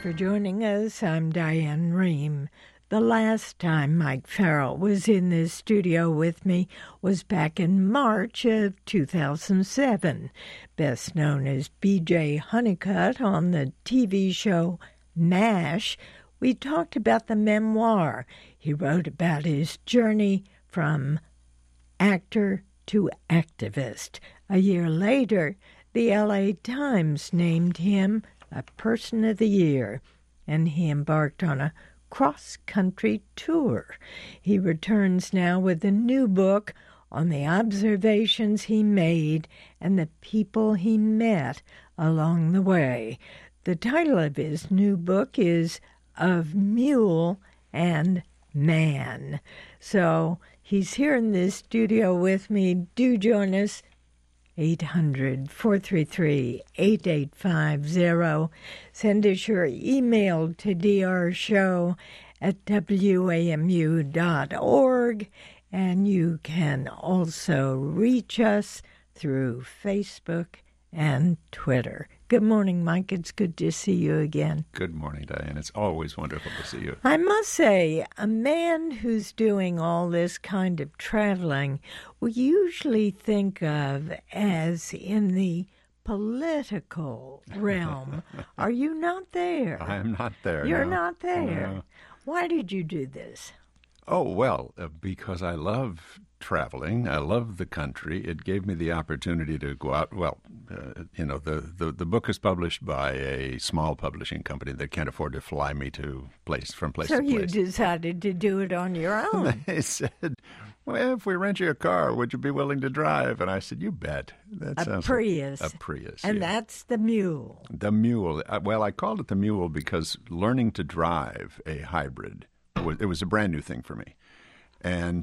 for joining us. I'm Diane Rehm. The last time Mike Farrell was in this studio with me was back in March of 2007, best known as B.J. Honeycutt on the TV show MASH. We talked about the memoir he wrote about his journey from actor to activist. A year later, the L.A. Times named him a Person of the Year, and he embarked on a cross-country tour. He returns now with a new book on the observations he made and the people he met along the way. The title of his new book is Of Mule and Man. So he's here in this studio with me. Do join us. 800-433-8850. Send us your email to drshow@wamu.org. And you can also reach us through Facebook and Twitter. Good morning, Mike. It's good to see you again. Good morning, Diane. It's always wonderful to see you. I must say, a man who's doing all this kind of traveling, we usually think of as in the political realm. Are you not there? I'm not there. You're no. not there. No. Why did you do this? Oh, well, because I love traveling. I love the country. It gave me the opportunity to go out. Well, the book is published by a small publishing company that can't afford to fly me from place to place. So you decided to do it on your own. They said, well, if we rent you a car, would you be willing to drive? And I said, you bet. A Prius. A Prius, And yeah. that's the Mule. The Mule. Well, I called it the Mule because learning to drive a hybrid, it was a brand new thing for me. And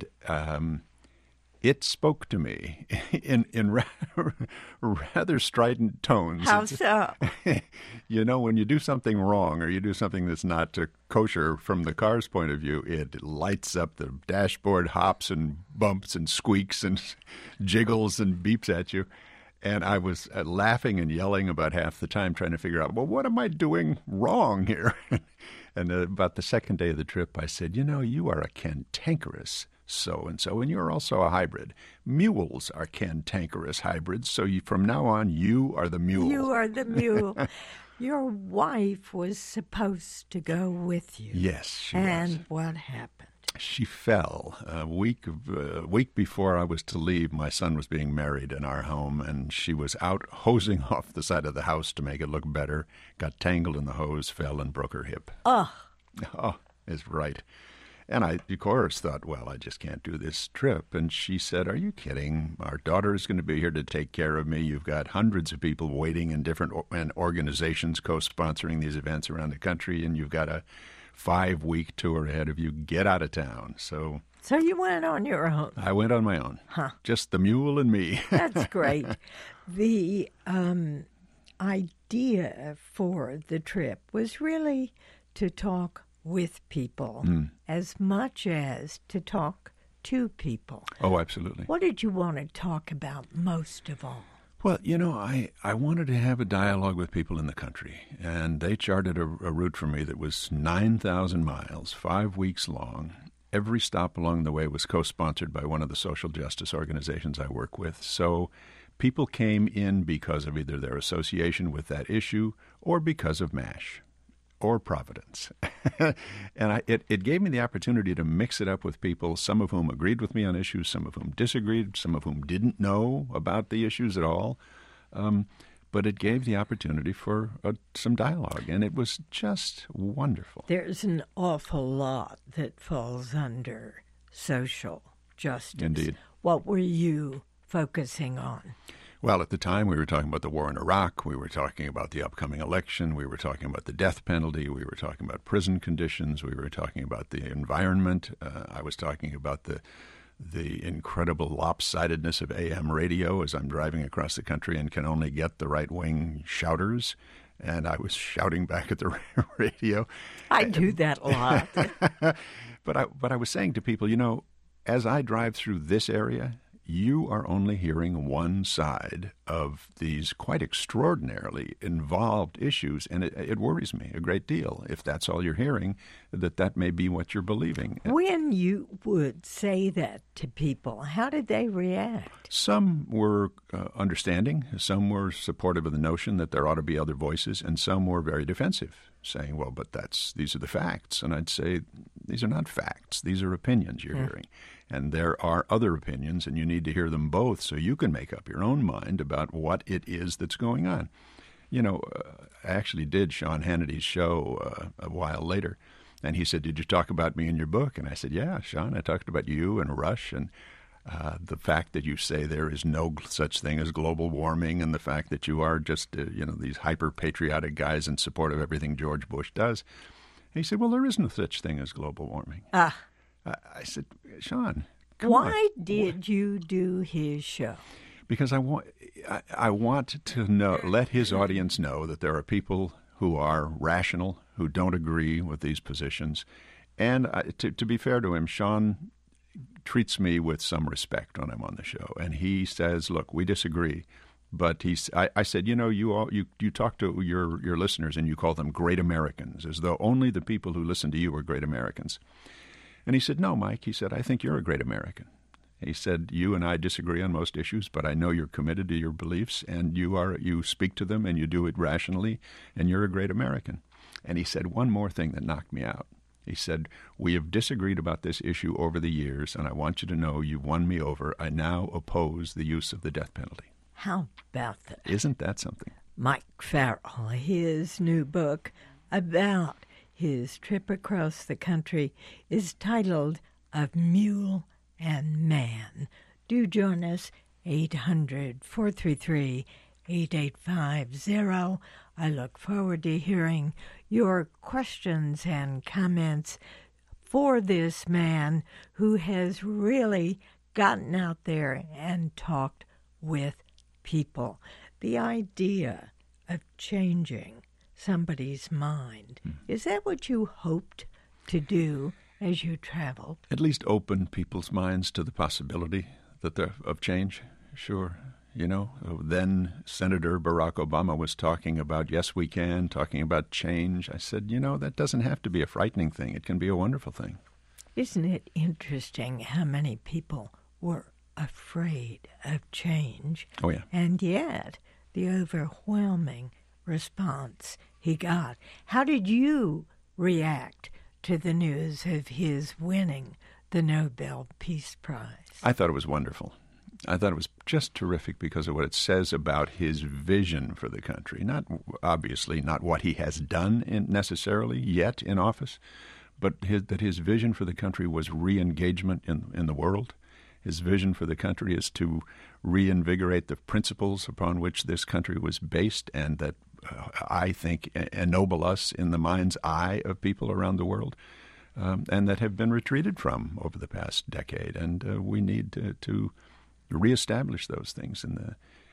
it spoke to me in rather strident tones. How so? You know, when you do something wrong or you do something that's not kosher from the car's point of view, it lights up the dashboard, hops and bumps and squeaks and jiggles and beeps at you. And I was laughing and yelling about half the time trying to figure out, well, what am I doing wrong here? And about the second day of the trip, I said, you know, you are a cantankerous so-and-so, and you're also a hybrid. Mules are cantankerous hybrids, so from now on, you are the mule. You are the mule. Your wife was supposed to go with you. Yes, she was. And what happened? She fell. A week before I was to leave, my son was being married in our home, and she was out hosing off the side of the house to make it look better, got tangled in the hose, fell, and broke her hip. Oh, is right. And I, of course, thought, well, I just can't do this trip. And she said, are you kidding? Our daughter is going to be here to take care of me. You've got hundreds of people waiting in different organizations co-sponsoring these events around the country, and you've got a 5-week tour ahead of you. Get out of town. So you went on your own. I went on my own. Huh. Just the mule and me. That's great. The idea for the trip was really to talk with people as much as to talk to people. Oh, absolutely. What did you want to talk about most of all? Well, you know, I wanted to have a dialogue with people in the country, and they charted a route for me that was 9,000 miles, 5 weeks long. Every stop along the way was co-sponsored by one of the social justice organizations I work with. So people came in because of either their association with that issue or because of MASH or Providence. And it gave me the opportunity to mix it up with people, some of whom agreed with me on issues, some of whom disagreed, some of whom didn't know about the issues at all. But it gave the opportunity for some dialogue, and it was just wonderful. There's an awful lot that falls under social justice. Indeed. What were you focusing on? Well, at the time, we were talking about the war in Iraq. We were talking about the upcoming election. We were talking about the death penalty. We were talking about prison conditions. We were talking about the environment. I was talking about the incredible lopsidedness of AM radio as I'm driving across the country and can only get the right-wing shouters. And I was shouting back at the radio. I do that a lot. But I was saying to people, you know, as I drive through this area, you are only hearing one side of these quite extraordinarily involved issues, and it worries me a great deal if that's all you're hearing, that may be what you're believing. When you would say that to people, how did they react? Some were understanding, some were supportive of the notion that there ought to be other voices, and some were very defensive, saying, well, but these are the facts. And I'd say, these are not facts. These are opinions you're hearing. And there are other opinions, and you need to hear them both so you can make up your own mind about what it is that's going on. You know, I actually did Sean Hannity's show a while later, and he said, did you talk about me in your book? And I said, yeah, Sean, I talked about you and Rush and the fact that you say there is no such thing as global warming, and the fact that you are just, these hyper-patriotic guys in support of everything George Bush does. And he said, well, there is no such thing as global warming. I said, Sean, come on. Why did you do his show? Because I want to let his audience know that there are people who are rational, who don't agree with these positions. And to be fair to him, Sean treats me with some respect when I'm on the show. And he says, look, we disagree. But I said, you talk to your listeners and you call them great Americans, as though only the people who listen to you are great Americans. And he said, no, Mike, he said, I think you're a great American. He said, you and I disagree on most issues, but I know you're committed to your beliefs, and you speak to them, and you do it rationally, and you're a great American. And he said one more thing that knocked me out. He said, we have disagreed about this issue over the years, and I want you to know you've won me over. I now oppose the use of the death penalty. How about that? Isn't that something? Mike Farrell, his new book about his trip across the country is titled Of Mule and Man. Do join us, 800-433-8850. I look forward to hearing your questions and comments for this man who has really gotten out there and talked with people. The idea of changing somebody's mind. Is that what you hoped to do as you traveled? At least open people's minds to the possibility of change. Sure. Then Senator Barack Obama was talking about, yes, we can, talking about change. I said, that doesn't have to be a frightening thing. It can be a wonderful thing. Isn't it interesting how many people were afraid of change? Oh, yeah. And yet, the overwhelming response he got. How did you react to the news of his winning the Nobel Peace Prize? I thought it was wonderful. I thought it was just terrific because of what it says about his vision for the country. Obviously not what he has done necessarily yet in office, but that his vision for the country was re-engagement in the world. His vision for the country is to reinvigorate the principles upon which this country was based, and that I think ennoble us in the mind's eye of people around the world, and that have been retreated from over the past decade. And we need to reestablish those things in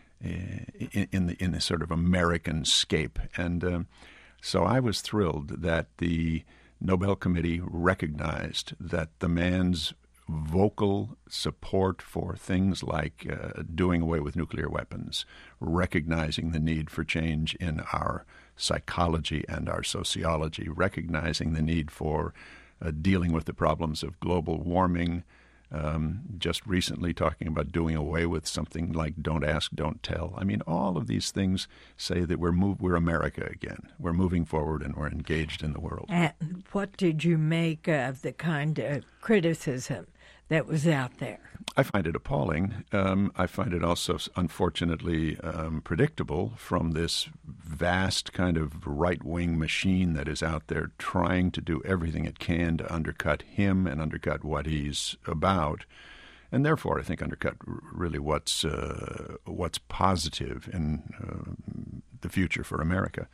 the sort of American scape. And so I was thrilled that the Nobel Committee recognized that the man's vocal support for things like doing away with nuclear weapons, recognizing the need for change in our psychology and our sociology, recognizing the need for dealing with the problems of global warming, just recently talking about doing away with something like don't ask, don't tell. I mean, all of these things say that we're America again. We're moving forward and we're engaged in the world. And what did you make of the kind of criticism that was out there? I find it appalling. I find it also, unfortunately, predictable from this vast kind of right-wing machine that is out there trying to do everything it can to undercut him and undercut what he's about, and therefore, I think, undercut really what's positive in the future for America.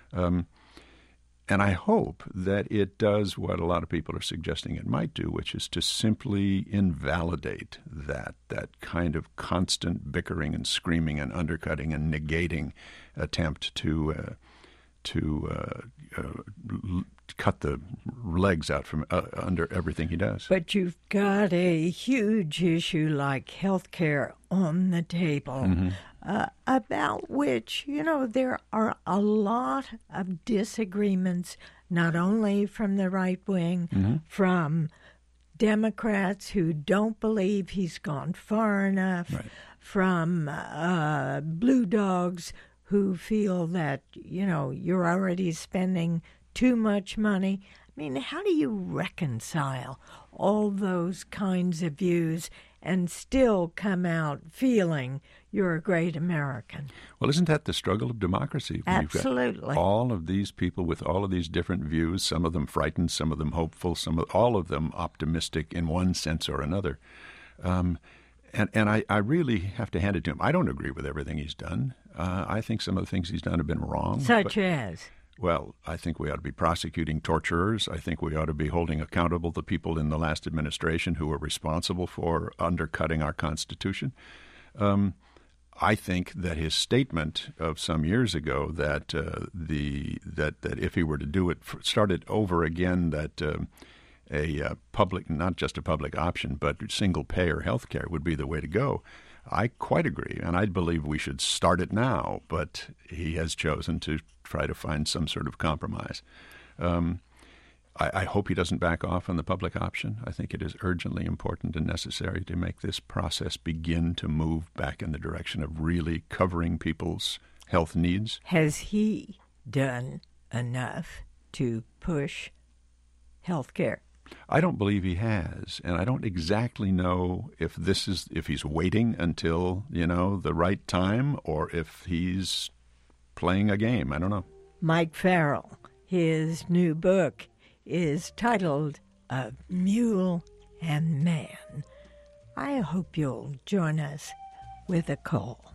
And I hope that it does what a lot of people are suggesting it might do, which is to simply invalidate that kind of constant bickering and screaming and undercutting and negating attempt to cut the legs out from under everything he does. But you've got a huge issue like health care on the table, about which, there are a lot of disagreements, not only from the right wing, from Democrats who don't believe he's gone far enough, from blue dogs who feel that, you're already spending too much money. I mean, how do you reconcile all those kinds of views and still come out feeling you're a great American? Well, isn't that the struggle of democracy? Absolutely. You've got all of these people with all of these different views, some of them frightened, some of them hopeful, all of them optimistic in one sense or another. And I really have to hand it to him. I don't agree with everything he's done. I think some of the things he's done have been wrong. Such as? Well, I think we ought to be prosecuting torturers. I think we ought to be holding accountable the people in the last administration who were responsible for undercutting our Constitution. I think that his statement of some years ago that that if he were to do it, start it over again, that a public, not just a public option, but single-payer health care would be the way to go. I quite agree, and I believe we should start it now, but he has chosen to try to find some sort of compromise. I hope he doesn't back off on the public option. I think it is urgently important and necessary to make this process begin to move back in the direction of really covering people's health needs. Has he done enough to push health care? I don't believe he has, and I don't exactly know if he's waiting until, the right time, or if he's playing a game. I don't know. Mike Farrell, his new book is titled A Mule and Man. I hope you'll join us with a call.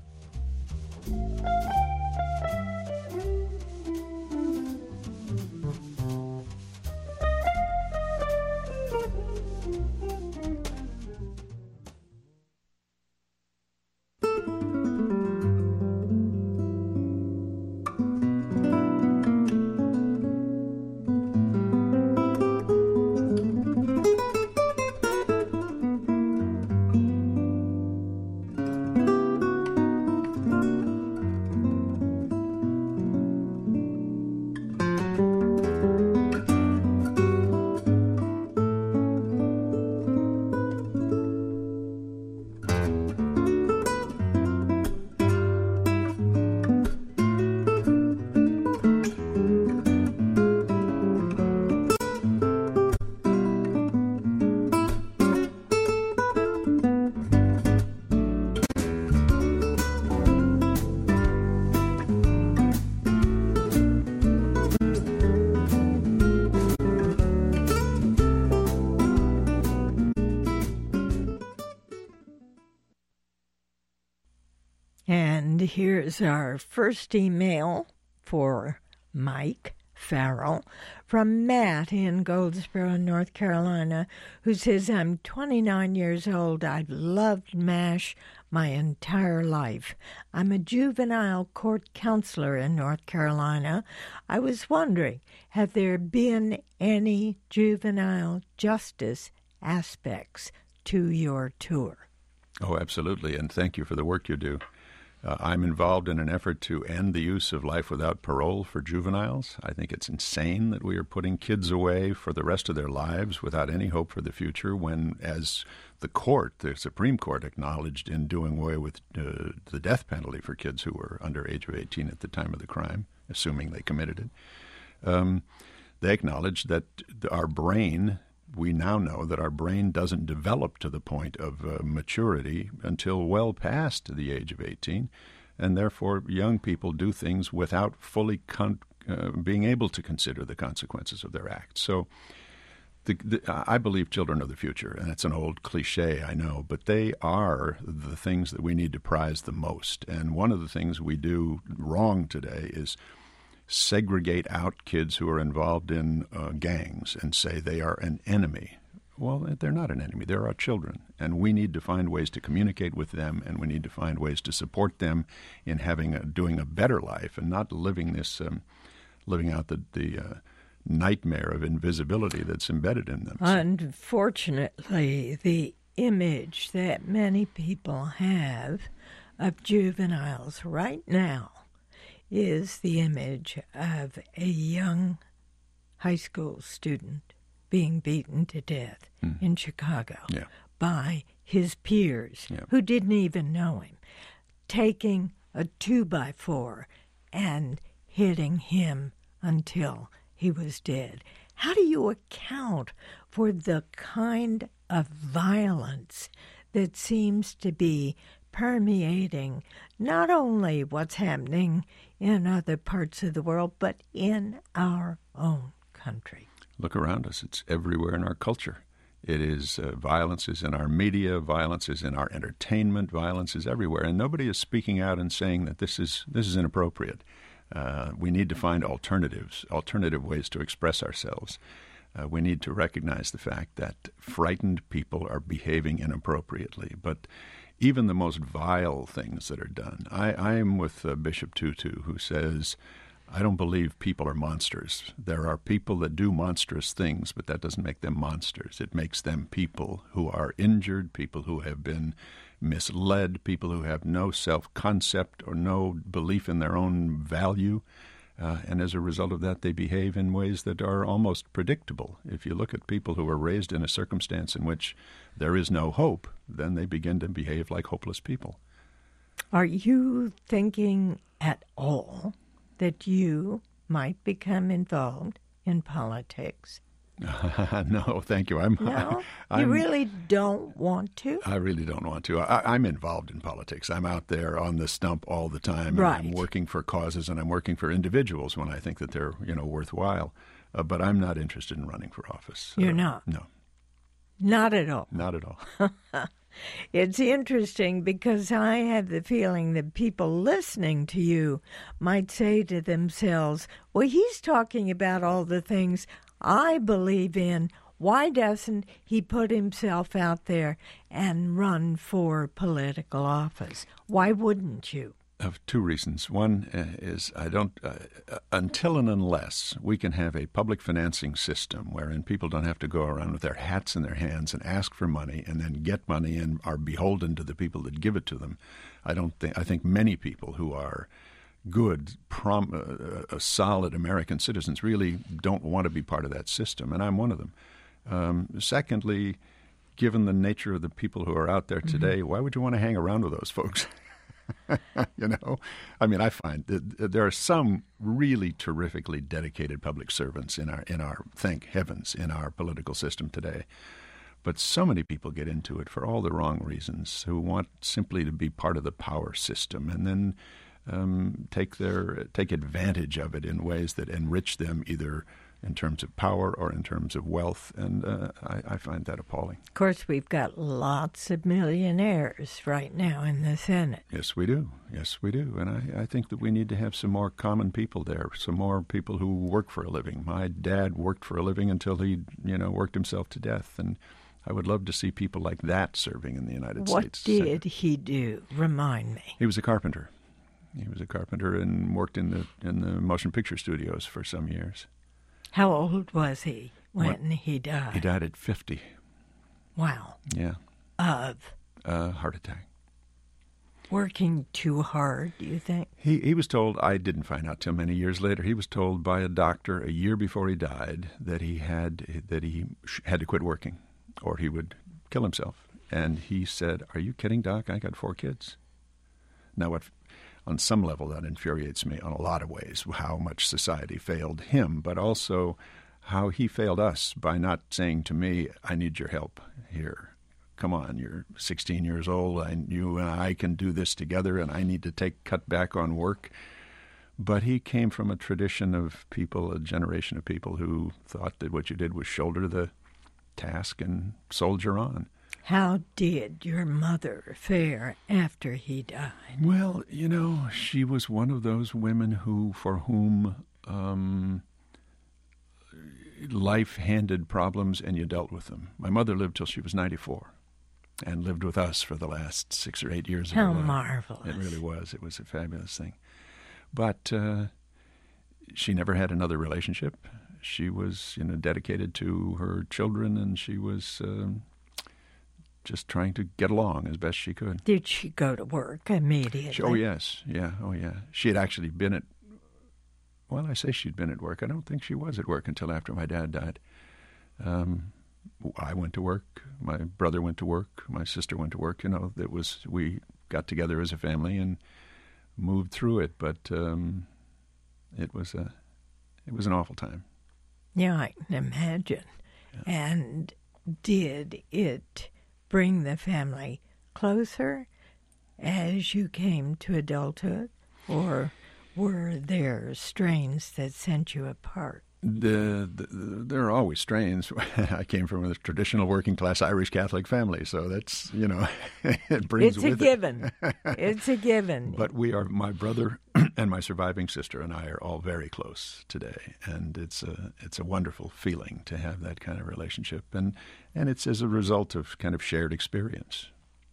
And here's our first email for Mike Farrell from Matt in Goldsboro, North Carolina, who says, I'm 29 years old. I've loved MASH my entire life. I'm a juvenile court counselor in North Carolina. I was wondering, have there been any juvenile justice aspects to your tour? Oh, absolutely, and thank you for the work you do. I'm involved in an effort to end the use of life without parole for juveniles. I think it's insane that we are putting kids away for the rest of their lives without any hope for the future when, as the Supreme Court acknowledged in doing away with the death penalty for kids who were under age of 18 at the time of the crime, assuming they committed it, they acknowledged that our brain, we now know that our brain doesn't develop to the point of maturity until well past the age of 18, and therefore young people do things without fully being able to consider the consequences of their acts. So I believe children are the future, and it's an old cliche, I know, but they are the things that we need to prize the most. And one of the things we do wrong today is segregate out kids who are involved in gangs and say they are an enemy. Well, they're not an enemy. They're our children, and we need to find ways to communicate with them, and we need to find ways to support them in doing a better life and not living out the nightmare of invisibility that's embedded in them. Unfortunately, the image that many people have of juveniles right now is the image of a young high school student being beaten to death in Chicago by his peers who didn't even know him, taking a 2x4 and hitting him until he was dead. How do you account for the kind of violence that seems to be permeating not only what's happening in other parts of the world, but in our own country? Look around us. It's everywhere in our culture. It is violence is in our media, violence is in our entertainment, violence is everywhere. And nobody is speaking out and saying that this is inappropriate. We need to find alternative ways to express ourselves. We need to recognize the fact that frightened people are behaving inappropriately. But even the most vile things that are done. I am with Bishop Tutu, who says, I don't believe people are monsters. There are people that do monstrous things, but that doesn't make them monsters. It makes them people who are injured, people who have been misled, people who have no self-concept or no belief in their own value. And as a result of that, they behave in ways that are almost predictable. If you look at people who are raised in a circumstance in which there is no hope, then they begin to behave like hopeless people. Are you thinking at all that you might become involved in politics? No, thank you. No? You really don't want to? I really don't want to. I'm involved in politics. I'm out there on the stump all the time. Right. And I'm working for causes, and I'm working for individuals when I think that they're, worthwhile. But I'm not interested in running for office. You're not? No. Not at all? Not at all. It's interesting because I have the feeling that people listening to you might say to themselves, well, he's talking about all the things I believe in. Why doesn't he put himself out there and run for political office? Why wouldn't you? Of two reasons. One is I don't, until and unless we can have a public financing system wherein people don't have to go around with their hats in their hands and ask for money and then get money and are beholden to the people that give it to them, I think many people who are good, solid American citizens really don't want to be part of that system, and I'm one of them. Secondly, given the nature of the people who are out there today, why would you want to hang around with those folks? I find that there are some really terrifically dedicated public servants in our thank heavens, in our political system today. But so many people get into it for all the wrong reasons, who want simply to be part of the power system and then take advantage of it in ways that enrich them, either in terms of power or in terms of wealth, and I find that appalling. Of course, we've got lots of millionaires right now in the Senate. Yes, we do. Yes, we do. And I think that we need to have some more common people there, some more people who work for a living. My dad worked for a living until he, worked himself to death, and I would love to see people like that serving in the United States. What did he do? Remind me. He was a carpenter. He was a carpenter and worked in the motion picture studios for some years. How old was he when he died? He died at 50. Wow. Yeah. Of? Heart attack. Working too hard, do you think? He was told, I didn't find out till many years later, he was told by a doctor a year before he died that he had to quit working or he would kill himself. And he said, "Are you kidding, Doc? I got 4 kids." Now, on some level, that infuriates me on a lot of ways, how much society failed him, but also how he failed us by not saying to me, "I need your help here. Come on, you're 16 years old, and you and I can do this together, and I need to cut back on work." But he came from a tradition of people, a generation of people who thought that what you did was shoulder the task and soldier on. How did your mother fare after he died? Well, she was one of those women for whom life handed problems and you dealt with them. My mother lived till she was 94 and lived with us for the last 6 or 8 years of her life. How marvelous. It really was. It was a fabulous thing. But she never had another relationship. she was, dedicated to her children, and she was just trying to get along as best she could. Did she go to work immediately? Oh, yes. Yeah. Oh, yeah. She had actually been at, I say she'd been at work. I don't think she was at work until after my dad died. I went to work. My brother went to work. My sister went to work. We got together as a family and moved through it. But it was an awful time. Yeah, I can imagine. Yeah. And did it bring the family closer as you came to adulthood, or were there strains that sent you apart? There are always strains. I came from a traditional working-class Irish Catholic family, so that's, it brings with it. It's a given. It's a given. But my brother and my surviving sister and I are all very close today, and it's a wonderful feeling to have that kind of relationship, and it's as a result of kind of shared experience.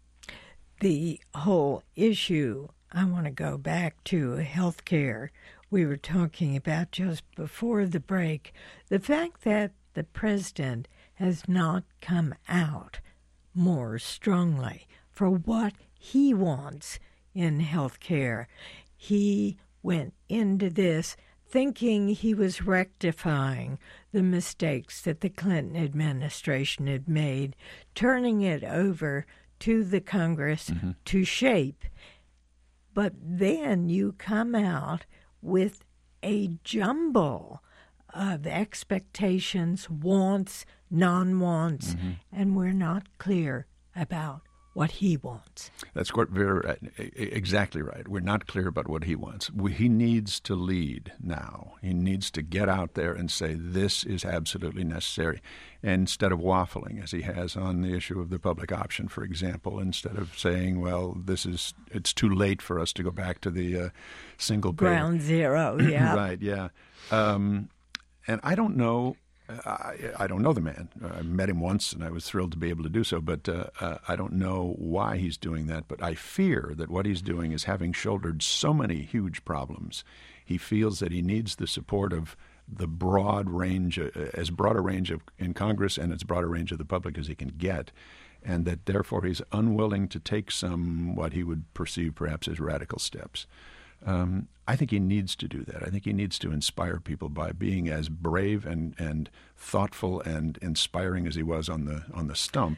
The whole issue, I want to go back to health care. We were talking about just before the break, the fact that the president has not come out more strongly for what he wants in health care. He went into this thinking he was rectifying the mistakes that the Clinton administration had made, turning it over to the Congress to shape. But then you come out with a jumble of expectations, wants, non-wants, and we're not clear about what he wants. That's exactly right. We're not clear about what he wants. He needs to lead now. He needs to get out there and say, this is absolutely necessary. And instead of waffling, as he has on the issue of the public option, for example, instead of saying, well, it's too late for us to go back to the single payer. Ground zero, yeah. Right, yeah. And I don't know. I don't know the man. I met him once, and I was thrilled to be able to do so, but I don't know why he's doing that. But I fear that what he's doing is, having shouldered so many huge problems, he feels that he needs the support of the broad range, as broad a range in Congress and as broad a range of the public as he can get, and that therefore he's unwilling to take some what he would perceive perhaps as radical steps. I think he needs to do that. I think he needs to inspire people by being as brave and thoughtful and inspiring as he was on the stump,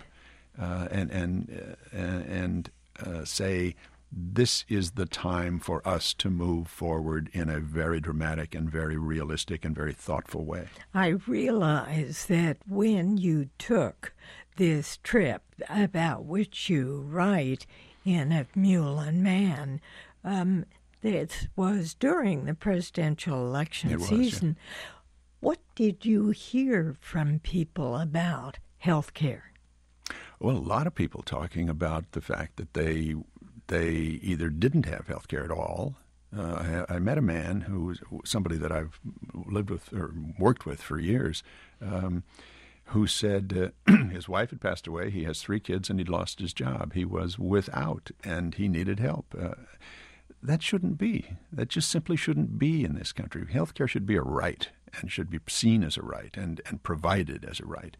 and say, this is the time for us to move forward in a very dramatic and very realistic and very thoughtful way. I realize that when you took this trip, about which you write in Of Mule and Man, it was during the presidential election season. Yeah. What did you hear from people about health care? Well, a lot of people talking about the fact that they either didn't have health care at all. I met a man who was somebody that I've lived with or worked with for years, who said his wife had passed away, he has 3 kids, and he'd lost his job. He was without, and he needed help. That shouldn't be. That just simply shouldn't be in this country. Health care should be a right and should be seen as a right and provided as a right.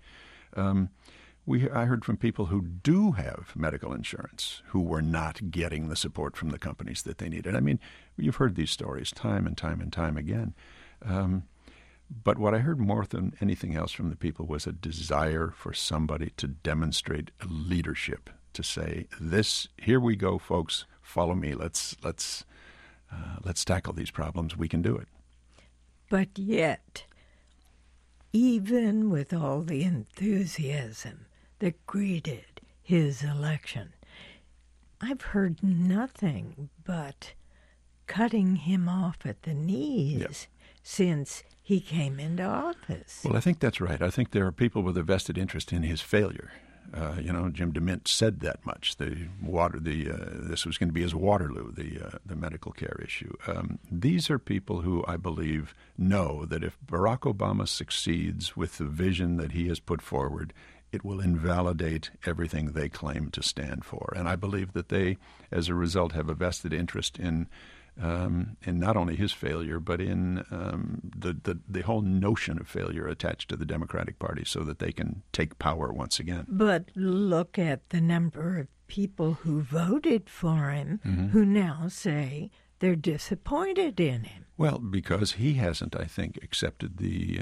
I heard from people who do have medical insurance who were not getting the support from the companies that they needed. I mean, you've heard these stories time and time and time again. But what I heard more than anything else from the people was a desire for somebody to demonstrate leadership, to say, here we go, folks, follow me. Let's tackle these problems. We can do it. But yet, even with all the enthusiasm that greeted his election, I've heard nothing but cutting him off at the knees since he came into office. Well, I think that's right. I think there are people with a vested interest in his failure. Jim DeMint said that much. This was going to be his Waterloo, the medical care issue. These are people who I believe know that if Barack Obama succeeds with the vision that he has put forward, it will invalidate everything they claim to stand for. And I believe that they, as a result, have a vested interest in in not only his failure, but in the whole notion of failure attached to the Democratic Party so that they can take power once again. But look at the number of people who voted for him who now say they're disappointed in him. Well, because he hasn't, I think, accepted the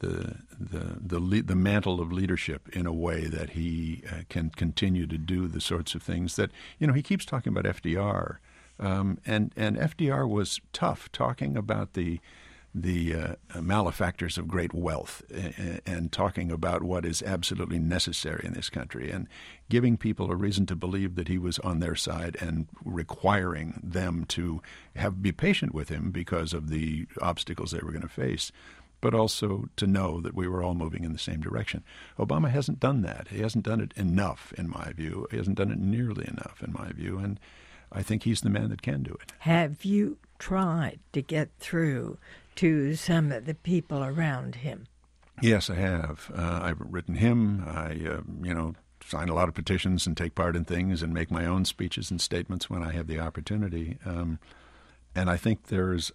mantle of leadership in a way that he can continue to do the sorts of things that, he keeps talking about FDR. And FDR was tough, talking about the malefactors of great wealth and talking about what is absolutely necessary in this country and giving people a reason to believe that he was on their side and requiring them to be patient with him because of the obstacles they were going to face, but also to know that we were all moving in the same direction. Obama hasn't done that. He hasn't done it enough, in my view. He hasn't done it nearly enough, in my view, and I think he's the man that can do it. Have you tried to get through to some of the people around him? Yes, I have. I've written him. I, sign a lot of petitions and take part in things and make my own speeches and statements when I have the opportunity. And I think there is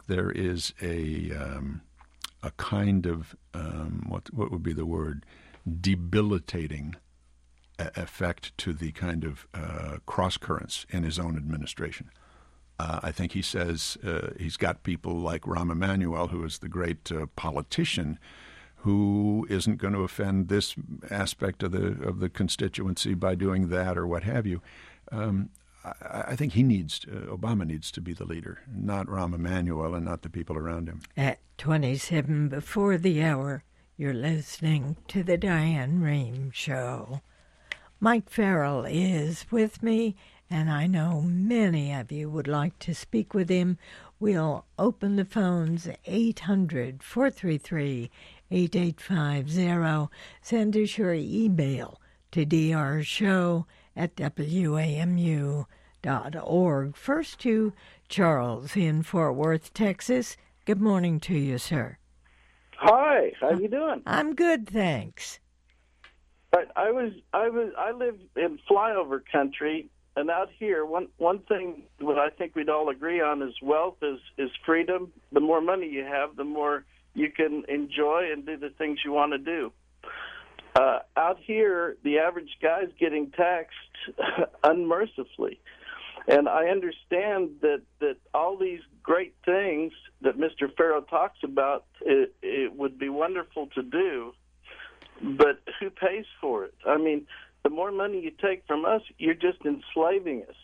a kind of what would be the word, debilitating effect to the kind of cross currents in his own administration. I think he says he's got people like Rahm Emanuel, who is the great politician, who isn't going to offend this aspect of the constituency by doing that or what have you. I think Obama needs to be the leader, not Rahm Emanuel and not the people around him. At 27 before the hour, you're listening to the Diane Rehm Show. Mike Farrell is with me, and I know many of you would like to speak with him. We'll open the phones 800-433-8850. Send us your email to drshow@wamu.org. First to Charles in Fort Worth, Texas. Good morning to you, sir. Hi, how you doing? I'm good, thanks. I live in flyover country, and out here, one thing that I think we'd all agree on is wealth is freedom. The more money you have, the more you can enjoy and do the things you want to do. Out here, the average guy's getting taxed unmercifully. And I understand that all these great things that Mr. Farrell talks about, it would be wonderful to do, but who pays for it? I mean, the more money you take from us, you're just enslaving us.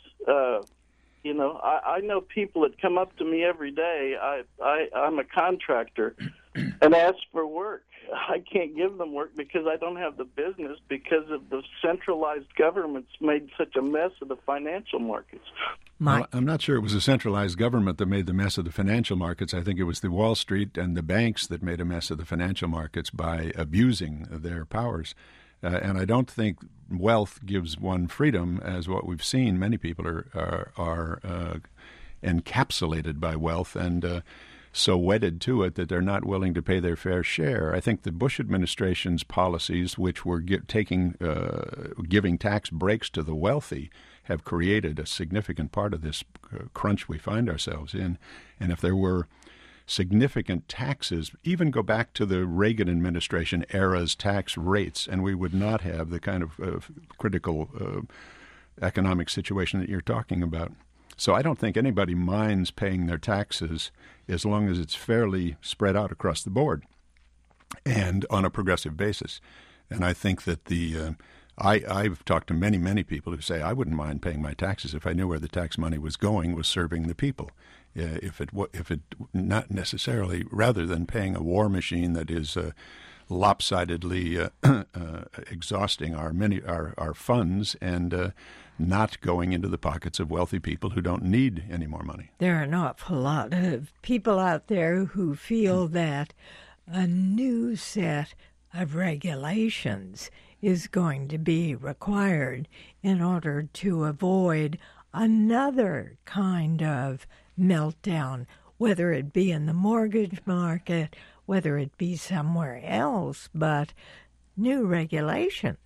I know people that come up to me every day. I'm a contractor and ask for work. I can't give them work because I don't have the business because of the centralized government's made such a mess of the financial markets. Well, I'm not sure it was a centralized government that made the mess of the financial markets. I think it was the Wall Street and the banks that made a mess of the financial markets by abusing their powers. And I don't think wealth gives one freedom, as what we've seen. Many people are encapsulated by wealth and so wedded to it that they're not willing to pay their fair share. I think the Bush administration's policies, which were giving tax breaks to the wealthy, have created a significant part of this crunch we find ourselves in. And if there were significant taxes, even go back to the Reagan administration era's tax rates, and we would not have the kind of critical economic situation that you're talking about. So I don't think anybody minds paying their taxes as long as it's fairly spread out across the board and on a progressive basis. And I think that I've talked to many, many people who say I wouldn't mind paying my taxes if I knew where the tax money was going, was serving the people. If it not necessarily, rather than paying a war machine that is lopsidedly exhausting our funds and not going into the pockets of wealthy people who don't need any more money. There are an awful lot of people out there who feel that a new set of regulations is going to be required in order to avoid another kind of meltdown, whether it be in the mortgage market, whether it be somewhere else, but new regulations.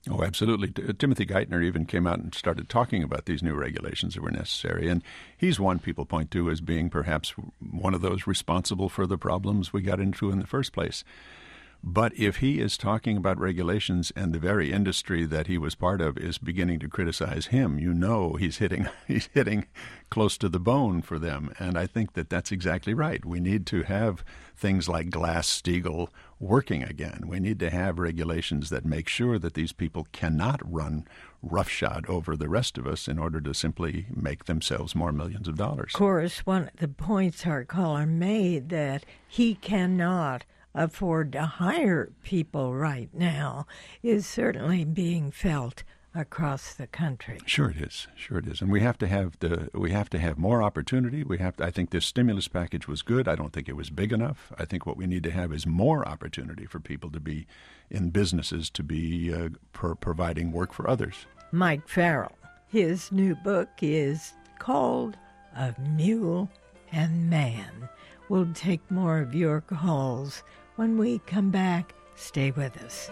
Oh, absolutely. Timothy Geithner even came out and started talking about these new regulations that were necessary. And he's one people point to as being perhaps one of those responsible for the problems we got into in the first place. But if he is talking about regulations and the very industry that he was part of is beginning to criticize him, you know he's hitting close to the bone for them. And I think that that's exactly right. We need to have things like Glass-Steagall working again. We need to have regulations that make sure that these people cannot run roughshod over the rest of us in order to simply make themselves more millions of dollars. Of course, one of the points our caller made that he cannot afford to hire people right now is certainly being felt across the country. Sure it is. And we have to have more opportunity. I think this stimulus package was good. I don't think it was big enough. I think what we need to have is more opportunity for people to be in businesses, to be providing work for others. Mike Farrell, his new book is called A Mule and Man. We'll take more of your calls when we come back. Stay with us.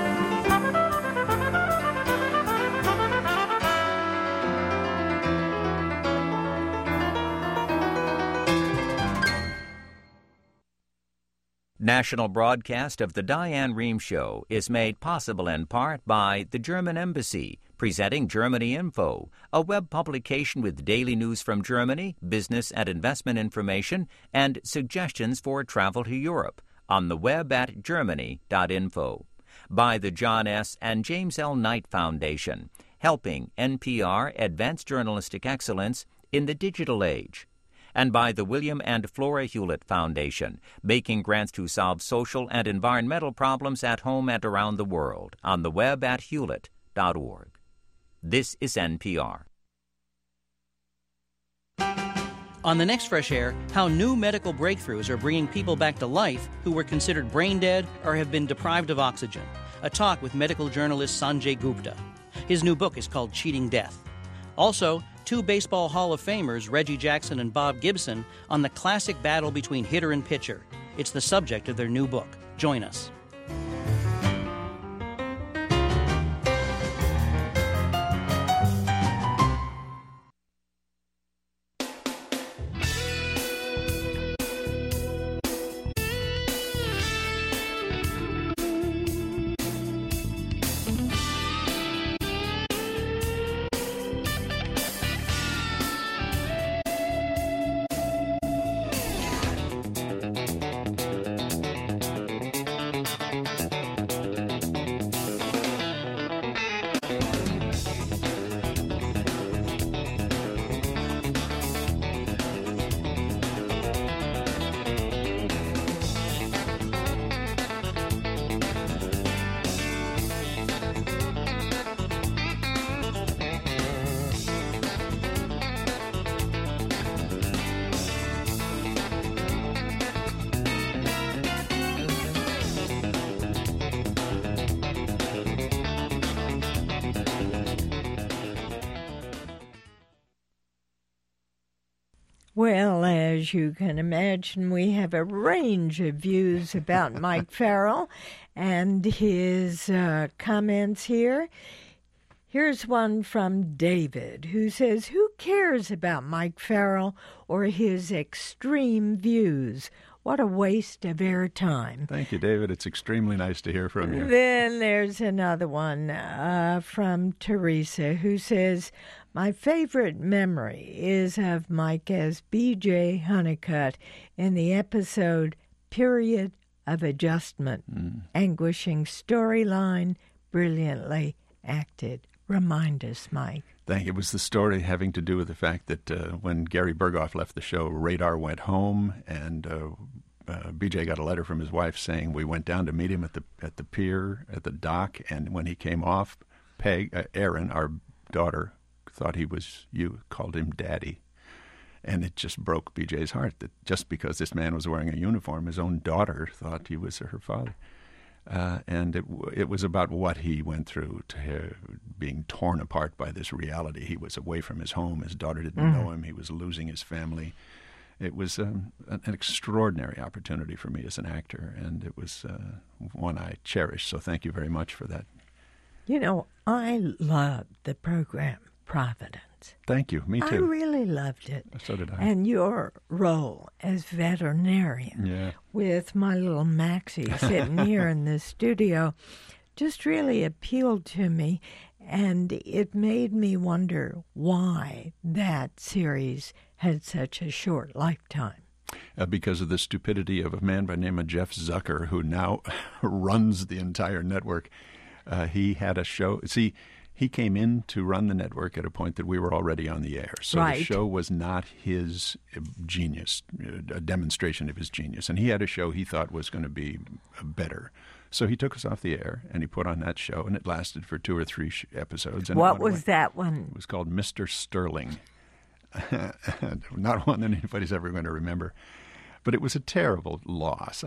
National broadcast of the Diane Rehm Show is made possible in part by the German Embassy, presenting Germany Info, a web publication with daily news from Germany, business and investment information, and suggestions for travel to Europe on the web at germany.info. By the John S. and James L. Knight Foundation, helping NPR advance journalistic excellence in the digital age. And by the William and Flora Hewlett Foundation, making grants to solve social and environmental problems at home and around the world on the web at hewlett.org. This is NPR. On the next Fresh Air, how new medical breakthroughs are bringing people back to life who were considered brain dead or have been deprived of oxygen. A talk with medical journalist Sanjay Gupta. His new book is called Cheating Death. Also, two Baseball Hall of Famers, Reggie Jackson and Bob Gibson, on the classic battle between hitter and pitcher. It's the subject of their new book. Join us. Well, as you can imagine, we have a range of views about Mike Farrell and his comments here. Here's one from David, who says, "Who cares about Mike Farrell or his extreme views? What a waste of airtime." Thank you, David. It's extremely nice to hear from you. Then there's another one from Teresa, who says, "My favorite memory is of Mike as B.J. Honeycutt in the episode Period of Adjustment. Anguishing storyline, brilliantly acted." Remind us, Mike. Thank you. It was the story having to do with the fact that when Gary Berghoff left the show, Radar went home, and BJ got a letter from his wife saying we went down to meet him at the pier, at the dock, and when he came off, Erin, our daughter, thought he was you, called him Daddy. And it just broke BJ's heart that just because this man was wearing a uniform, his own daughter thought he was her father. And it was about what he went through, to being torn apart by this reality. He was away from his home. His daughter didn't know him. He was losing his family. It was an extraordinary opportunity for me as an actor, and it was one I cherish. So thank you very much for that. You know, I loved the program Providence. Thank you. Me too. I really loved it. So did I. And your role as veterinarian with my little Maxie sitting here in the studio just really appealed to me, and it made me wonder why that series had such a short lifetime. Because of the stupidity of a man by the name of Jeff Zucker, who now runs the entire network. He had a show. See, he came in to run the network at a point that we were already on the air. So the show was not his genius, a demonstration of his genius. And he had a show he thought was going to be better. So he took us off the air, and he put on that show, and it lasted for 2 or 3 episodes. And what was that one? It was called Mr. Sterling. Not one that anybody's ever going to remember. But it was a terrible loss.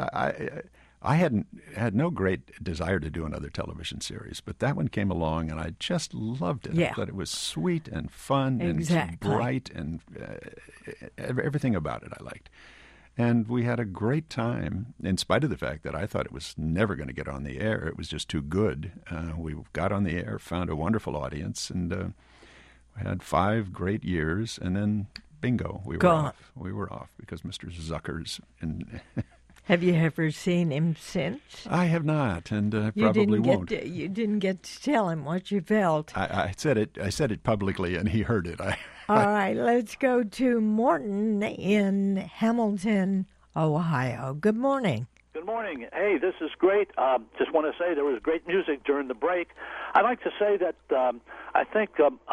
I had no great desire to do another television series, but that one came along, and I just loved it. Yeah. I thought it was sweet and fun and bright, and everything about it I liked. And we had a great time, in spite of the fact that I thought it was never going to get on the air. It was just too good. We got on the air, found a wonderful audience, and we had 5 great years, and then bingo, we were off. We were off because Mr. Zucker's in. Have you ever seen him since? I have not, and probably won't. You didn't get to tell him what you felt. I said it publicly, and he heard it. All right, let's go to Morton in Hamilton, Ohio. Good morning. Good morning. Hey, this is great. Just want to say there was great music during the break. I'd like to say that I think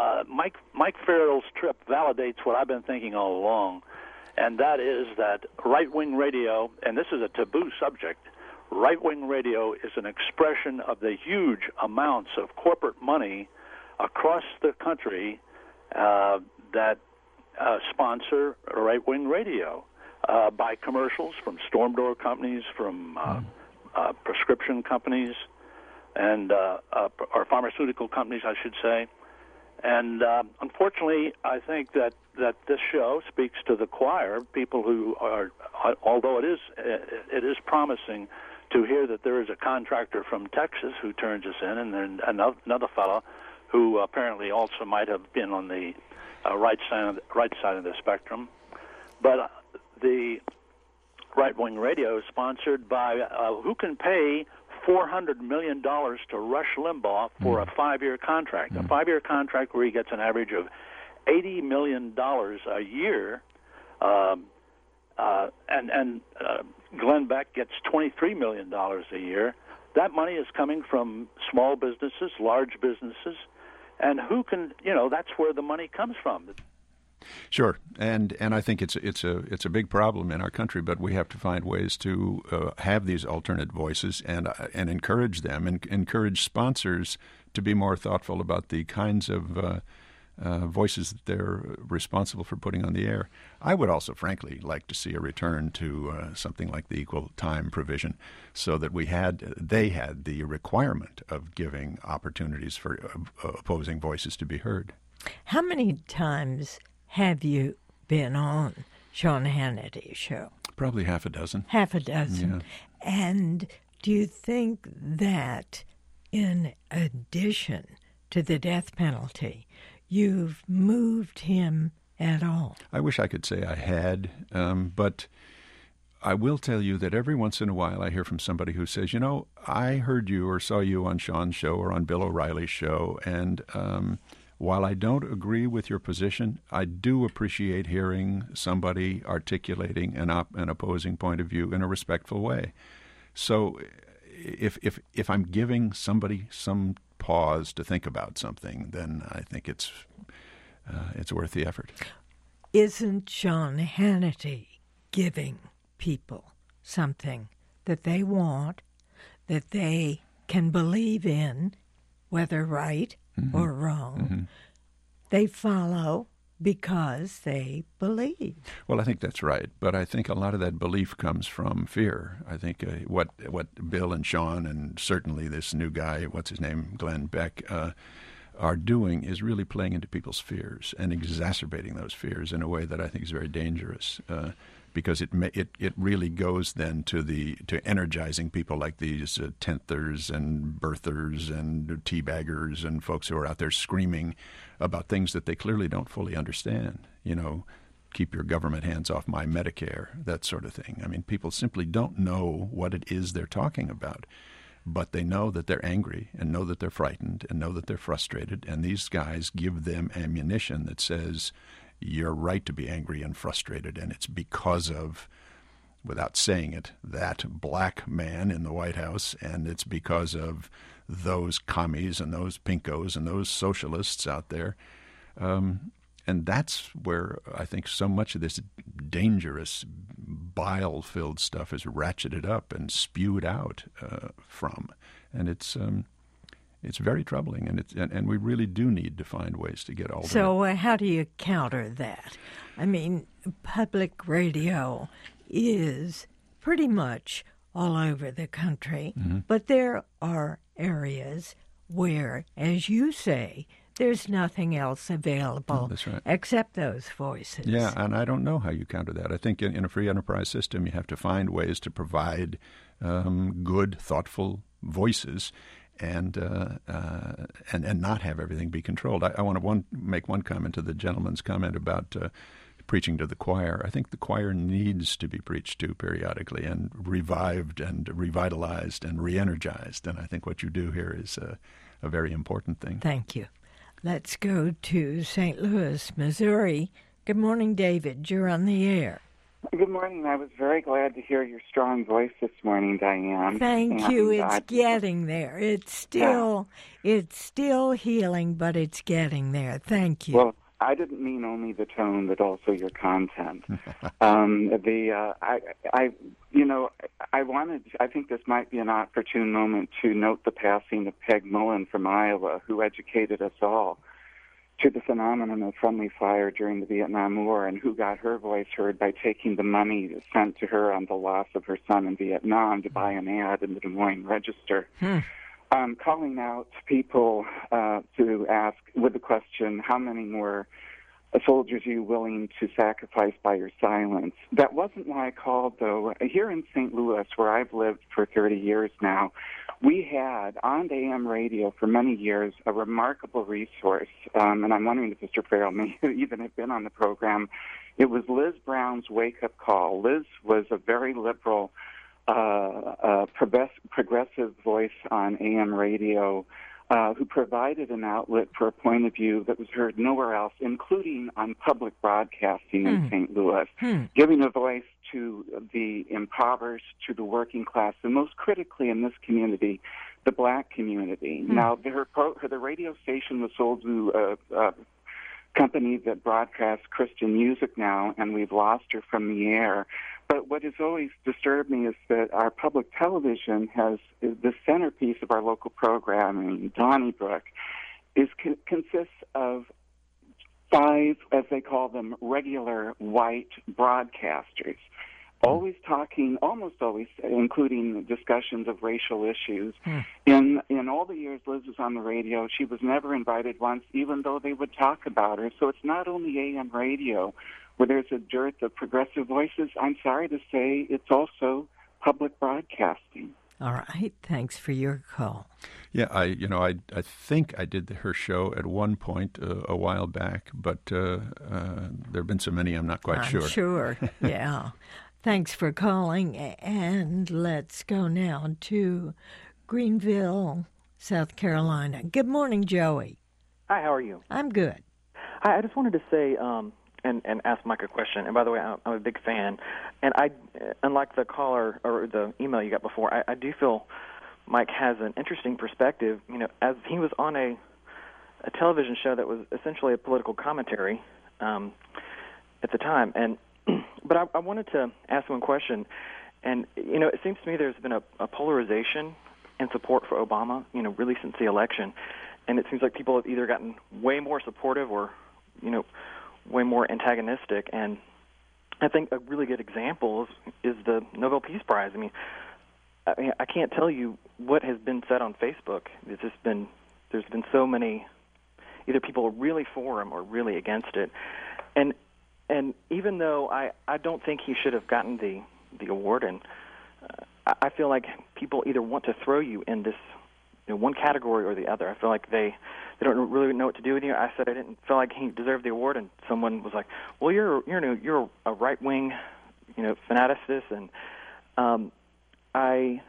Mike Farrell's trip validates what I've been thinking all along. And that is that right-wing radio, and this is a taboo subject, right-wing radio is an expression of the huge amounts of corporate money across the country that sponsor right-wing radio by commercials from storm door companies, from prescription companies, and or pharmaceutical companies, I should say. And unfortunately, I think that this show speaks to the choir, people who are, although it is promising to hear that there is a contractor from Texas who turns us in, and then another fellow who apparently also might have been on the right side of the spectrum. But the right-wing radio is sponsored by who can pay $400 million to Rush Limbaugh for a 5-year contract, a 5-year contract where he gets an average of $80 million a year, and Glenn Beck gets $23 million a year. That money is coming from small businesses, large businesses, and who can, that's where the money comes from. Sure, and I think it's a big problem in our country, but we have to find ways to have these alternate voices and encourage them, and encourage sponsors to be more thoughtful about the kinds of voices that they're responsible for putting on the air. I would also, frankly, like to see a return to something like the equal time provision, so that they had the requirement of giving opportunities for opposing voices to be heard. How many times have you been on Sean Hannity's show? Probably half a dozen. Half a dozen. Yeah. And do you think that in addition to the death penalty, you've moved him at all? I wish I could say I had, but I will tell you that every once in a while I hear from somebody who says, I heard you or saw you on Sean's show or on Bill O'Reilly's show, and while I don't agree with your position, I do appreciate hearing somebody articulating an opposing point of view in a respectful way. So if I'm giving somebody some pause to think about something, then I think it's worth the effort. Isn't Sean Hannity giving people something that they want, that they can believe in, whether right or wrong? They follow because they believe. Well, I think that's right, but I think a lot of that belief comes from fear. I think what Bill and Sean, and certainly this new guy, what's his name, Glenn Beck, are doing is really playing into people's fears and exacerbating those fears in a way that I think is very dangerous. Because it really goes then to energizing people like these tenthers and birthers and teabaggers and folks who are out there screaming about things that they clearly don't fully understand. Keep your government hands off my Medicare, that sort of thing. I mean, people simply don't know what it is they're talking about, but they know that they're angry and know that they're frightened and know that they're frustrated, and these guys give them ammunition that says, you're right to be angry and frustrated, and it's because of, without saying it, that black man in the White House, and it's because of those commies and those pinkos and those socialists out there. And that's where I think so much of this dangerous, bile-filled stuff is ratcheted up and spewed out from. And it's very troubling, and we really do need to find ways to get all of it. So how do you counter that? I mean, public radio is pretty much all over the country, but there are areas where, as you say, there's nothing else available except those voices. Yeah, and I don't know how you counter that. I think in a free enterprise system, you have to find ways to provide good, thoughtful voices and not have everything be controlled. I want to make one comment to the gentleman's comment about preaching to the choir. I think the choir needs to be preached to periodically and revived and revitalized and re-energized. And I think what you do here is a very important thing. Thank you. Let's go to St. Louis, Missouri. Good morning, David. You're on the air. Good morning. I was very glad to hear your strong voice this morning, Diane. Thank you. It's getting there. It's still healing, but it's getting there. Thank you. Well, I didn't mean only the tone, but also your content. I think this might be an opportune moment to note the passing of Peg Mullen from Iowa, who educated us all to the phenomenon of friendly fire during the Vietnam War, and who got her voice heard by taking the money sent to her on the loss of her son in Vietnam to buy an ad in the Des Moines Register. Calling out people to ask with the question, how many more soldiers are you willing to sacrifice by your silence? That wasn't why I called, though. Here in St. Louis, where I've lived for 30 years now, we had on AM radio for many years a remarkable resource, and I'm wondering if Mr. Farrell may even have been on the program. It was Liz Brown's Wake Up Call. Liz was a very liberal, progressive voice on AM radio, who provided an outlet for a point of view that was heard nowhere else, including on public broadcasting in St. Louis, giving a voice to the impoverished, to the working class, and most critically in this community, the black community. Now, the radio station was sold to a company that broadcasts Christian music now, and we've lost her from the air. But what has always disturbed me is that our public television has the centerpiece of our local programming, Donnybrook, consists of 5, as they call them, regular white broadcasters, always talking, almost always including discussions of racial issues. In all the years Liz was on the radio, she was never invited once, even though they would talk about her. So it's not only AM radio where there's a dearth of progressive voices. I'm sorry to say it's also public broadcasting. All right. Thanks for your call. Yeah, I think I did her show at one point a while back, but there have been so many I'm not quite sure. I'm sure, yeah. Thanks for calling, and let's go now to Greenville, South Carolina. Good morning, Joey. Hi, how are you? I'm good. Hi, I just wanted to say and ask Mike a question. And by the way, I'm a big fan. And I, unlike the caller or the email you got before, I do feel Mike has an interesting perspective. You know, as he was on a television show that was essentially a political commentary at the time, and but I wanted to ask one question. And you know, it seems to me there's been a polarization in support for Obama. You know, really since the election, and it seems like people have either gotten way more supportive or, you know, way more antagonistic. And I think a really good example is the Nobel Peace Prize. I mean, I can't tell you what has been said on Facebook. There's been so many either people are really for him or really against it. And even though I don't think he should have gotten the award, and I feel like people either want to throw you in this one category or the other. I feel like they don't really know what to do with you. I said I didn't feel like he deserved the award, and someone was like, "Well, you're a right wing, fanaticist," and I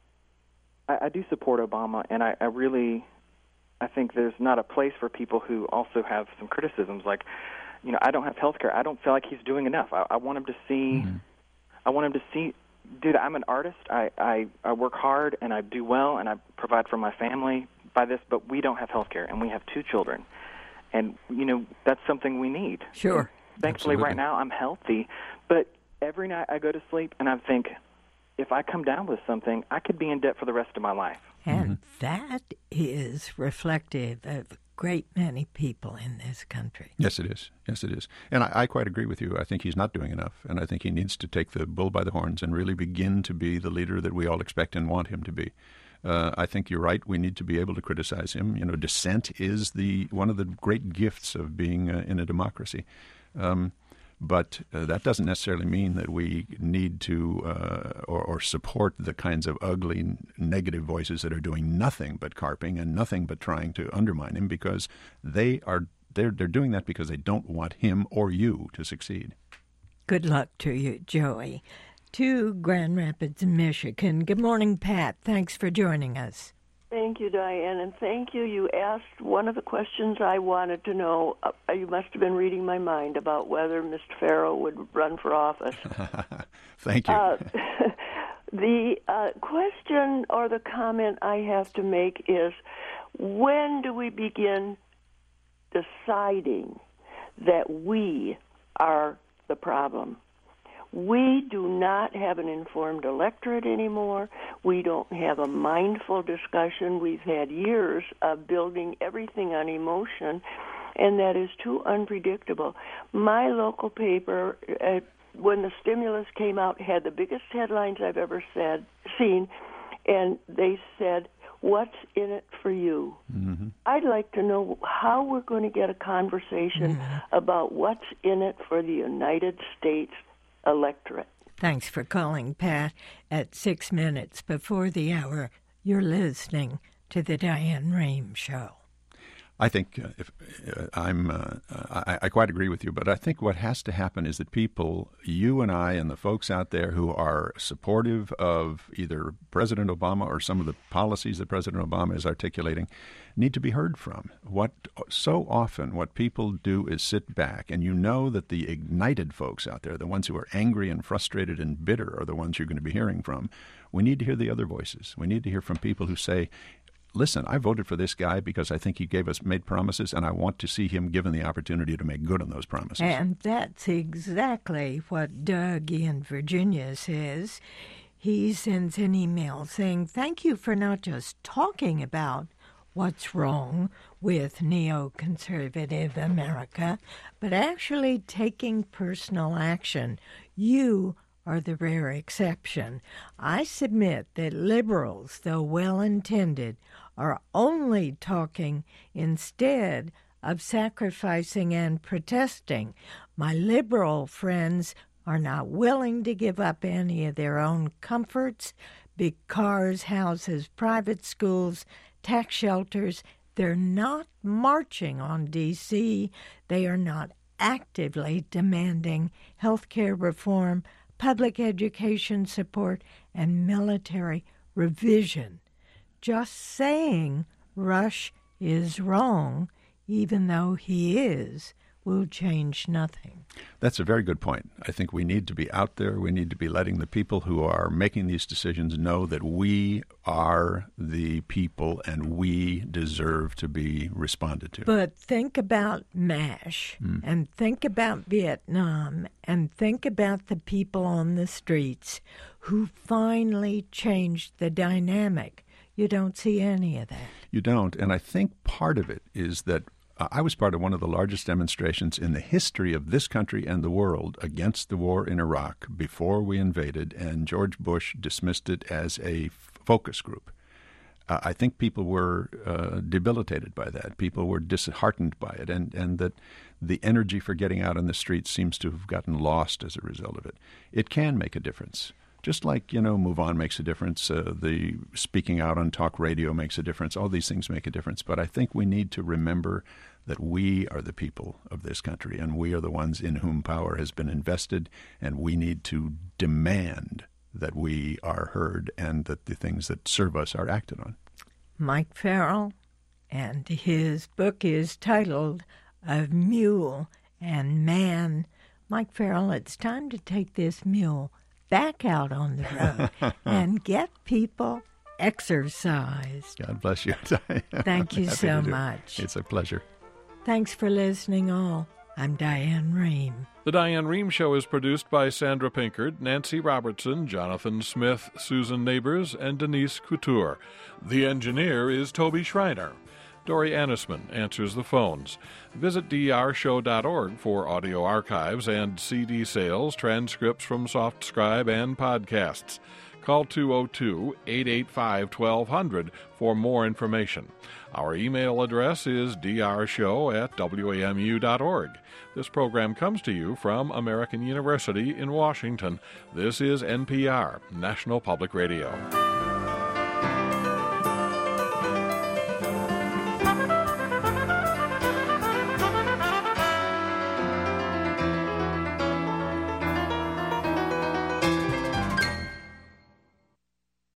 do support Obama, and I think there's not a place for people who also have some criticisms. Like, I don't have health care. I don't feel like he's doing enough. I want him to see. Mm-hmm. I want him to see. Dude, I'm an artist. I work hard and I do well and I provide for my family by this, but we don't have health care and we have 2 children. And, that's something we need. Sure. And thankfully, Absolutely. right now I'm healthy, but every night I go to sleep and I think, if I come down with something, I could be in debt for the rest of my life. And that is reflective of a great many people in this country. Yes, it is. Yes, it is. And I quite agree with you. I think he's not doing enough, and I think he needs to take the bull by the horns and really begin to be the leader that we all expect and want him to be. I think you're right. We need to be able to criticize him. Dissent is one of the great gifts of being in a democracy. But that doesn't necessarily mean that we need to or support the kinds of ugly, negative voices that are doing nothing but carping and nothing but trying to undermine him, because they're doing that because they don't want him or you to succeed. Good luck to you, Joey. To Grand Rapids, Michigan. Good morning, Pat. Thanks for joining us. Thank you, Diane, and thank you. You asked one of the questions I wanted to know. You must have been reading my mind about whether Mr. Farrell would run for office. Thank you. The question or the comment I have to make is, when do we begin deciding that we are the problem? We do not have an informed electorate anymore. We don't have a mindful discussion. We've had years of building everything on emotion, and that is too unpredictable. My local paper, when the stimulus came out, had the biggest headlines I've ever seen, and they said, "What's in it for you?" Mm-hmm. I'd like to know how we're going to get a conversation about what's in it for the United States electorate. Thanks for calling, Pat. At 6 minutes before the hour, you're listening to The Diane Rehm Show. I think I quite agree with you, but I think what has to happen is that people, you and I and the folks out there who are supportive of either President Obama or some of the policies that President Obama is articulating, need to be heard from. So often what people do is sit back, and that the ignited folks out there, the ones who are angry and frustrated and bitter, are the ones you're going to be hearing from. We need to hear the other voices. We need to hear from people who say, listen, I voted for this guy because I think he made promises, and I want to see him given the opportunity to make good on those promises. And that's exactly what Doug in Virginia says. He sends an email saying, thank you for not just talking about what's wrong with neoconservative America, but actually taking personal action. You are the rare exception. I submit that liberals, though well-intended, are only talking instead of sacrificing and protesting. My liberal friends are not willing to give up any of their own comforts, big cars, houses, private schools, tax shelters. They're not marching on D.C. They are not actively demanding health care reform, public education support, and military revision. Just saying Rush is wrong, even though he is, will change nothing. That's a very good point. I think we need to be out there. We need to be letting the people who are making these decisions know that we are the people and we deserve to be responded to. But think about MASH, and think about Vietnam, and think about the people on the streets who finally changed the dynamic. You don't see any of that. You don't. And I think part of it is that I was part of one of the largest demonstrations in the history of this country and the world against the war in Iraq before we invaded, and George Bush dismissed it as a focus group. I think people were debilitated by that. People were disheartened by it, and that the energy for getting out on the streets seems to have gotten lost as a result of it. It can make a difference. Just like, Move On makes a difference, the speaking out on talk radio makes a difference. All these things make a difference. But I think we need to remember that we are the people of this country, and we are the ones in whom power has been invested, and we need to demand that we are heard and that the things that serve us are acted on. Mike Farrell, and his book is titled Of Mule and Man. Mike Farrell, it's time to take this mule back out on the road and get people exercised. God bless you. Thank you so much. It's a pleasure. Thanks for listening all. I'm Diane Rehm. The Diane Rehm Show is produced by Sandra Pinkard, Nancy Robertson, Jonathan Smith, Susan Neighbors, and Denise Couture. The engineer is Toby Schreiner. Dory Annisman answers the phones. Visit drshow.org for audio archives and CD sales, transcripts from SoftScribe, and podcasts. Call 202-885-1200 for more information. Our email address is drshow@wamu.org. This program comes to you from American University in Washington. This is NPR, National Public Radio.